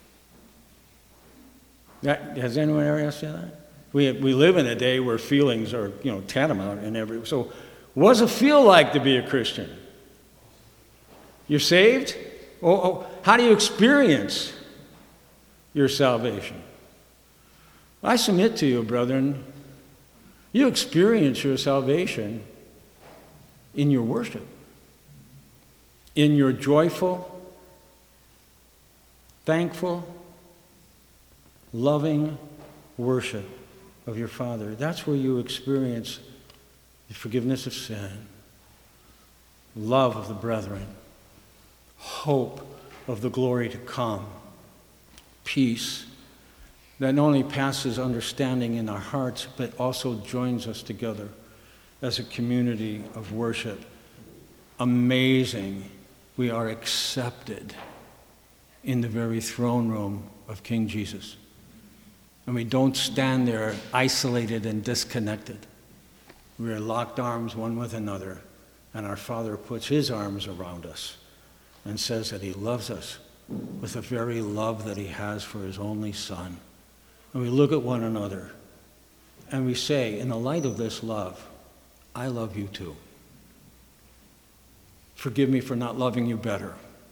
That, has anyone ever asked you that? We, we live in a day where feelings are, you know, tantamount in every... So what does it feel like to be a Christian? You're saved? Oh, oh, how do you experience your salvation? I submit to you, brethren, you experience your salvation in your worship, in your joyful, thankful, loving worship of your Father. That's where you experience the forgiveness of sin, love of the brethren, hope of the glory to come, peace that not only passes understanding in our hearts, but also joins us together as a community of worship. Amazing. We are accepted in the very throne room of King Jesus. And we don't stand there isolated and disconnected. We are locked arms one with another, and our Father puts his arms around us and says that he loves us with the very love that he has for his only Son. And we look at one another and we say, in the light of this love, I love you too. Forgive me for not loving you better.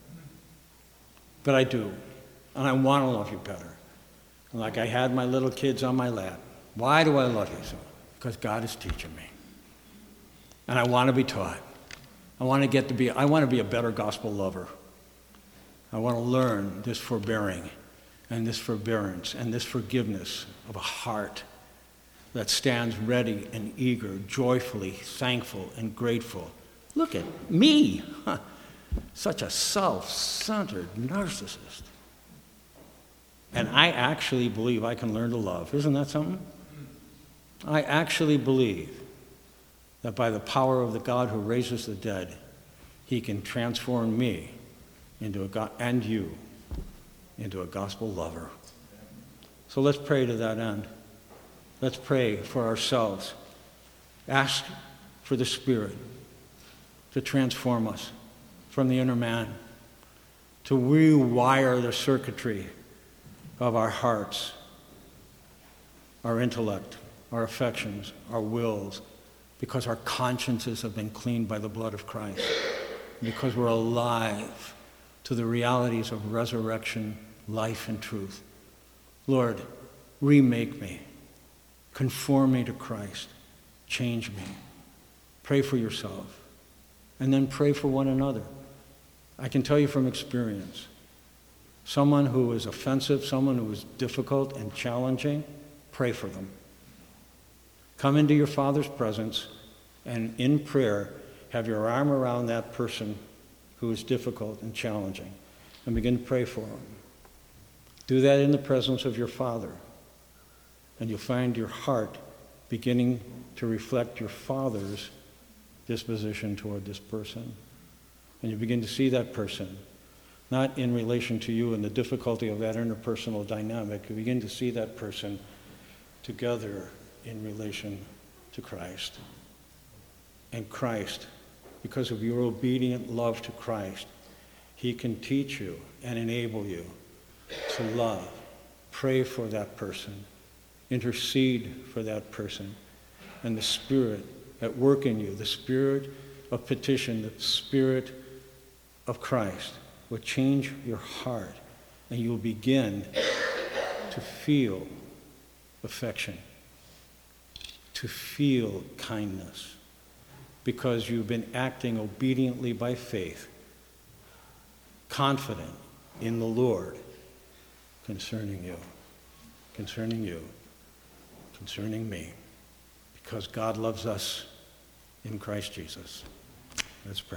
But I do. And I want to love you better. And like I had my little kids on my lap. Why do I love you so? Because God is teaching me. And I want to be taught. I want to get to be, I want to be a better gospel lover. I want to learn this forbearing and this forbearance and this forgiveness of a heart that stands ready and eager, joyfully thankful and grateful. Look at me, huh. Such a self-centered narcissist. And I actually believe I can learn to love. Isn't that something? I actually believe that by the power of the God who raises the dead, he can transform me into a go- and you into a gospel lover. So let's pray to that end. Let's pray for ourselves. Ask for the Spirit to transform us from the inner man, to rewire the circuitry of our hearts, our intellect, our affections, our wills, because our consciences have been cleaned by the blood of Christ, because we're alive to the realities of resurrection, life, and truth. Lord, remake me, conform me to Christ, change me. Pray for yourself, and then pray for one another. I can tell you from experience, someone who is offensive, someone who is difficult and challenging, pray for them. Come into your Father's presence and in prayer, have your arm around that person who is difficult and challenging and begin to pray for them. Do that in the presence of your Father, and you'll find your heart beginning to reflect your Father's disposition toward this person. And you begin to see that person, not in relation to you and the difficulty of that interpersonal dynamic. You begin to see that person together in relation to Christ. And Christ, because of your obedient love to Christ, he can teach you and enable you to love. Pray for that person. Intercede for that person. And the Spirit at work in you, the Spirit of petition, the Spirit of Christ will change your heart, and you'll begin to feel affection, to feel kindness, because you've been acting obediently by faith, confident in the Lord concerning you, concerning you, concerning me, because God loves us in Christ Jesus. Let's pray.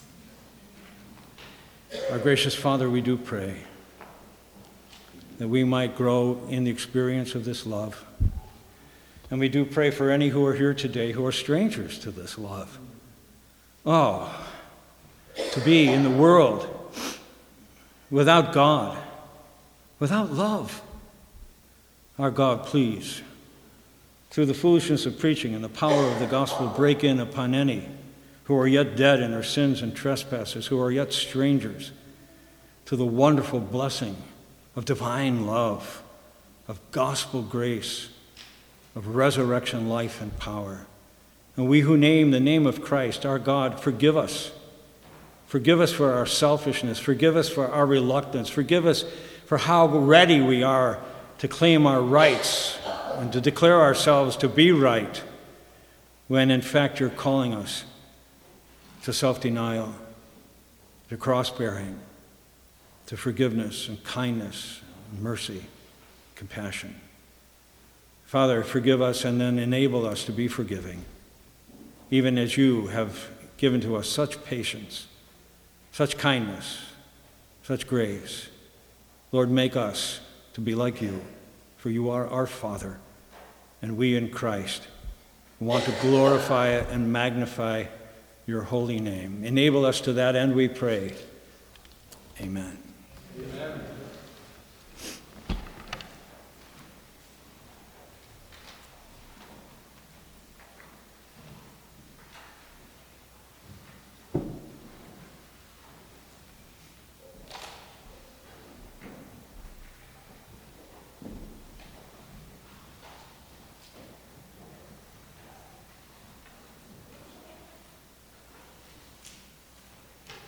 Our gracious Father, we do pray that we might grow in the experience of this love. And we do pray for any who are here today who are strangers to this love. Oh, to be in the world without God, without love. Our God, please, through the foolishness of preaching and the power of the gospel, break in upon any who are yet dead in their sins and trespasses, who are yet strangers to the wonderful blessing of divine love, of gospel grace, of resurrection life and power. And we who name the name of Christ, our God, forgive us. Forgive us for our selfishness. Forgive us for our reluctance. Forgive us for how ready we are to claim our rights and to declare ourselves to be right, when in fact you're calling us to self-denial, to cross-bearing, to forgiveness and kindness, and mercy, compassion. Father, forgive us and then enable us to be forgiving, even as you have given to us such patience, such kindness, such grace. Lord, make us to be like you, for you are our Father, and we in Christ want to glorify and magnify your holy name. Enable us to that end, we pray. Amen. Amen.